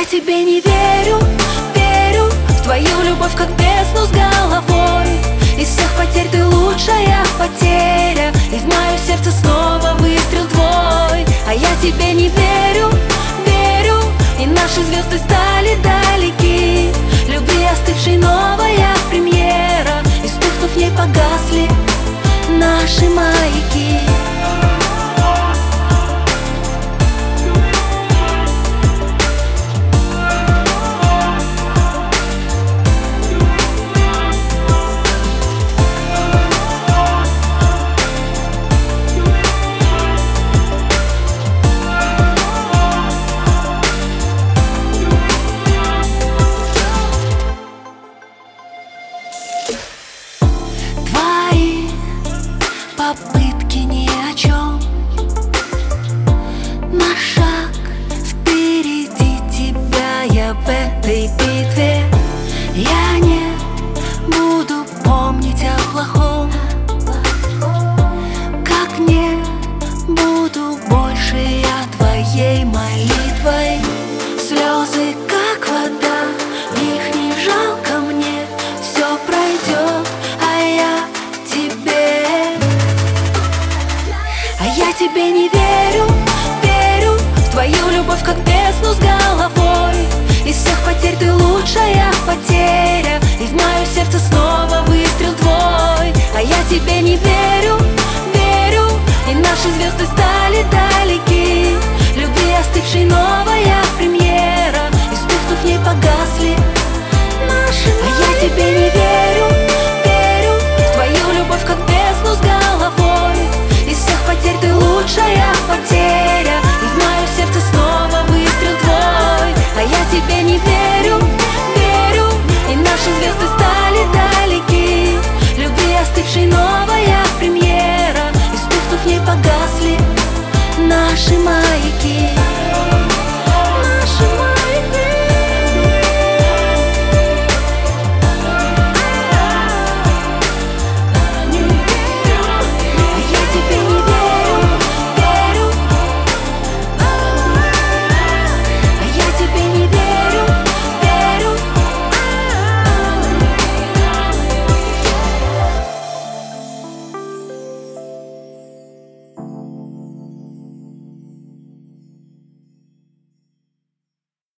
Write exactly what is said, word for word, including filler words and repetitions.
я тебе не верю, верю в твою любовь, как бездну с головой. Из всех потерь ты лучшая потеря, и в мое сердце снова выстрел твой. А я тебе не верю, верю, и наши звезды стали далеки. Любви остывшей новая премьера, и вспыхнув в ней погасли наши маяки. Попытки ни о чем, на шаг впереди тебя я в этой битве. Я не буду помнить о плохом, как не буду больше я твоей молитвой. Слезы как вода, их не жалко мне, все пройдет, а я тебе. А я тебе не верю, верю в твою любовь, как бездну с головой. Из всех потерь ты лучшая потеря, и в мое сердце снова выстрел твой. А я тебе не верю, верю, и наши звезды стали далеки. Любви остывшей ночи